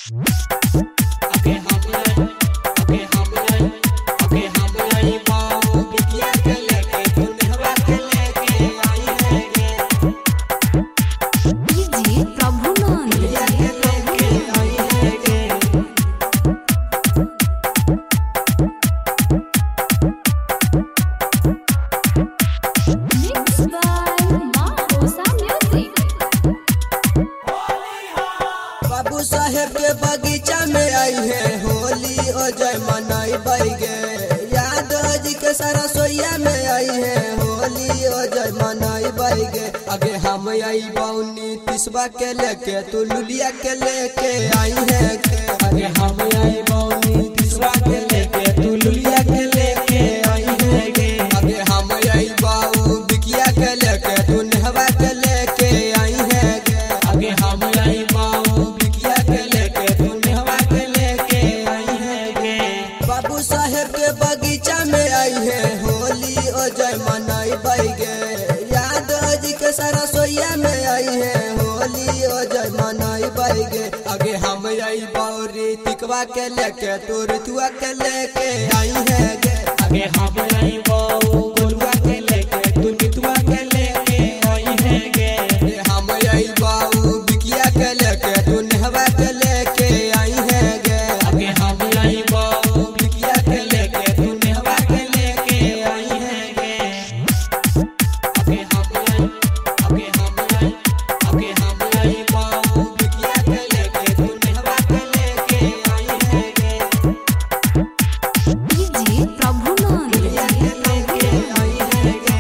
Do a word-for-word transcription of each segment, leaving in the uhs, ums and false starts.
आगे हम आगे हम आगे हम आई बाऊ बिटिया के लेके दुल्हवा के लेके आई है गे जी प्रभु नंद बिटिया के लेके आई है गे Mixed by Mahosa Music. बाबू साहेब के बगीचा में आई है होली ओ जय मनाई बैगे याद जी के सरसोईया में आई है होली ओ जय मनाई बैगे आगे हम आई बौनी तिसवा के लेके तू लुलिया के लेके आई है आगे हम आई बौनी तिसवा के लेके तू लुलिया के लेके आई है गे आगे हम आई बाऊ बिकिया के लेके तू नेहवा के लेके आई है आगे हम आई बाऊ बिटिया के लेके दुल्हवा के लेके आई है गे बाबू साहेब के बगीचा में आई है होली ओ जय मनाई बैगे याद जी के सरसोईया में आई है होली ओ जय मनाई बैगे आगे हम आई बौरी तिकवा के लेके तू ऋतुआ के लेके आई है गे आगे हम आई बाऊ गोलुआ के लेके तू नितुआ के लेके आई है गे हम आई बाऊ बिकिया के लेके तू नेहवा के लेके आई है गे आगे हम आई बाऊ बिटिया के लेके दुल्हवा के लेके आई है गे आगे हम आई आगे हम आई आगे हम आई बाऊ बिटिया के लेके दुल्हवा के लेके आई है गे जी प्रभु नंद के लेके आई है गे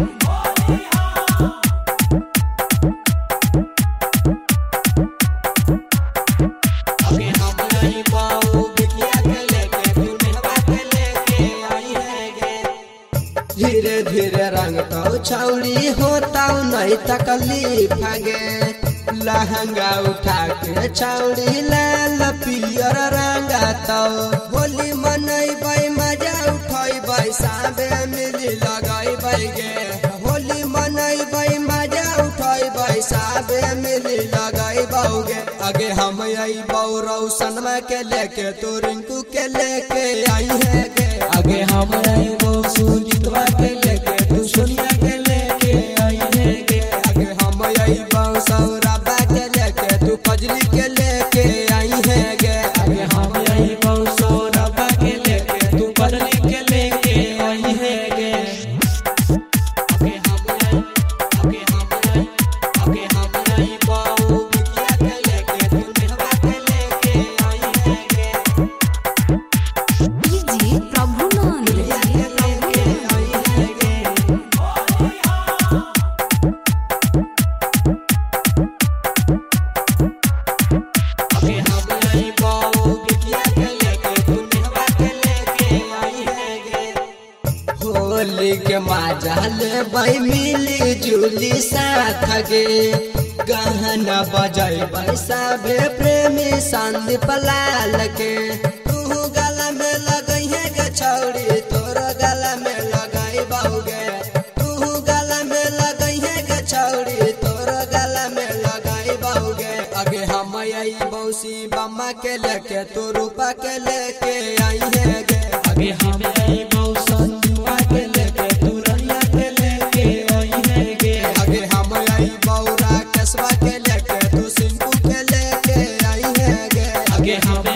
आगे हम आई बाऊ बिटिया के लेके दुल्हवा के लेके आई है गे धीरे धीरे रंग तो छौड़ी होता नहीं तकलीफ गे लहंगा उठा के छौड़ी लाल पियर रंगा तो होली मनैबै मजा उठैबै साबे मिली लगैबै गे होली मनैबै मजा उठैबै साबे मिली लगैबै गे आगे हम अइबौ रौशनमा के लेके तो रिंकू के लेके आई है गे आगे हम आई बाऊ सुजीतवा के लेके तू सोनिया के लेके आई है गे आगे हम अइबौ सौरभा के लेके तू फजली के लेके आई है गे आगे हम आई बाऊ सौरभा के लेके तू बदली के लेके आई है गे आगे हम आई आगे हम आई आगे हम आई बाऊ बिटिया के लेके तू नेहवा के लेके आई है गे जी प्रभु नंद के लेके आई है गे आगे हम आई बाऊ बिटिया के लेके तू नेहवा के लेके आई है गे होली के मजा लेबै मिली जुली साथ गे गहना बजैबै सबे प्रेमी संदीप लाल के तू गला में लगई है गे छौड़ी तोर गला में लगैबौ गे तू गला में लगई है गे छौड़ी तोर गला में लगैबौ गे आगे हम अइबौ शिवम्मा के लेके तू रूपा के लेके आई है गे आगे हम आई बाऊ संजुआ के लेके तू रनिया के लेके आई है गे आगे हम आई बौरा कसबा के लेके तू सिंकू के लेके आई है गे आगे हम